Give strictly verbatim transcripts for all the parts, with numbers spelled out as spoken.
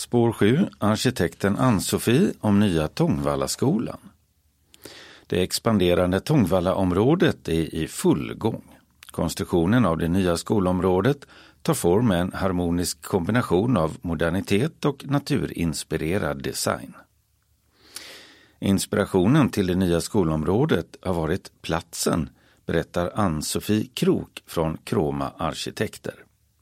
Spår sju, arkitekten Ann-Sofie om nya Tångvallaskolan. Det expanderande Tångvallaområdet är i full gång. Konstruktionen av det nya skolområdet tar form med en harmonisk kombination av modernitet och naturinspirerad design. Inspirationen till det nya skolområdet har varit platsen, berättar Ann-Sofie Krok från Kroma Arkitekter.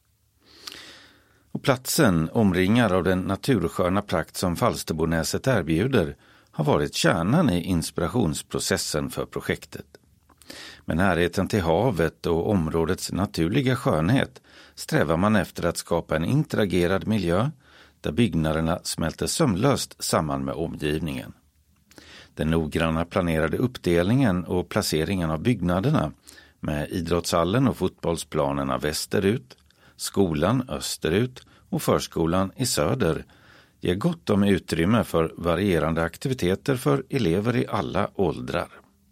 Och platsen, omringad av den natursköna prakt som Falsterbonäset erbjuder, har varit kärnan i inspirationsprocessen för projektet. Med närheten till havet och områdets naturliga skönhet strävar man efter att skapa en interagerad miljö där byggnaderna smälter sömlöst samman med omgivningen. Den noggranna planerade uppdelningen och placeringen av byggnaderna med idrottshallen och fotbollsplanerna västerut, skolan österut och förskolan i söder ger gott om utrymme för varierande aktiviteter för elever i alla åldrar.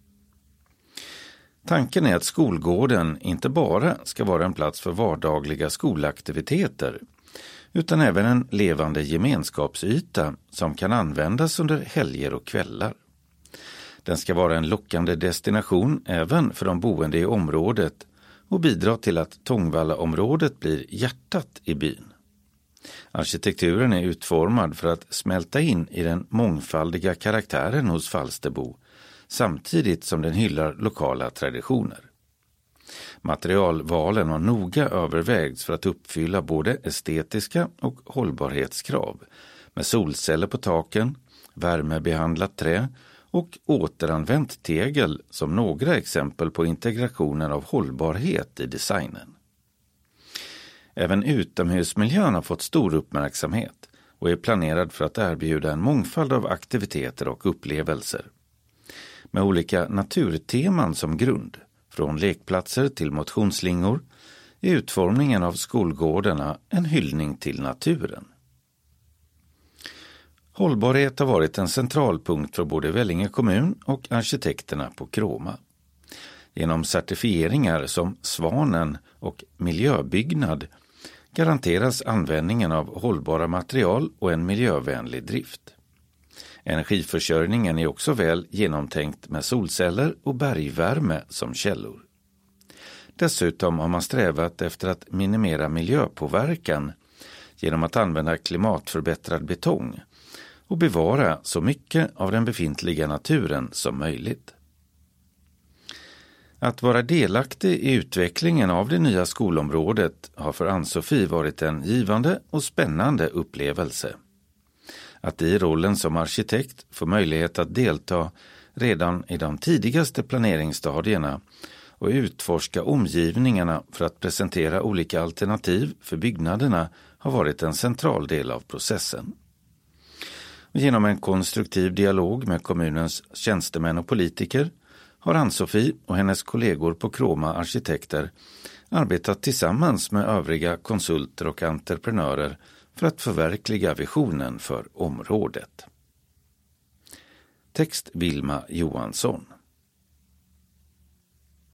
Tanken är att skolgården inte bara ska vara en plats för vardagliga skolaktiviteter utan även en levande gemenskapsyta som kan användas under helger och kvällar. Den ska vara en lockande destination även för de boende i området och bidra till att Tångvallaområdet blir hjärtat i byn. Arkitekturen är utformad för att smälta in i den mångfaldiga karaktären hos Falsterbo samtidigt som den hyllar lokala traditioner. Materialvalen har noga övervägts för att uppfylla både estetiska och hållbarhetskrav med solceller på taken, värmebehandlat trä och återanvänt tegel som några exempel på integrationen av hållbarhet i designen. Även utomhusmiljön har fått stor uppmärksamhet och är planerad för att erbjuda en mångfald av aktiviteter och upplevelser. Med olika naturteman som grund, från lekplatser till motionsslingor, är utformningen av skolgårdarna en hyllning till naturen. Hållbarhet har varit en central punkt för både Vellinge kommun och arkitekterna på Kroma. Genom certifieringar som Svanen och miljöbyggnad garanteras användningen av hållbara material och en miljövänlig drift. Energiförsörjningen är också väl genomtänkt med solceller och bergvärme som källor. Dessutom har man strävat efter att minimera miljöpåverkan genom att använda klimatförbättrad betong och bevara så mycket av den befintliga naturen som möjligt. Att vara delaktig i utvecklingen av det nya skolområdet har för Ann-Sofie varit en givande och spännande upplevelse. Att i rollen som arkitekt få möjlighet att delta redan i de tidigaste planeringsstadierna och utforska omgivningarna för att presentera olika alternativ för byggnaderna har varit en central del av processen. Genom en konstruktiv dialog med kommunens tjänstemän och politiker har Ann-Sofie och hennes kollegor på Kroma Arkitekter arbetat tillsammans med övriga konsulter och entreprenörer för att förverkliga visionen för området. Text Vilma Johansson.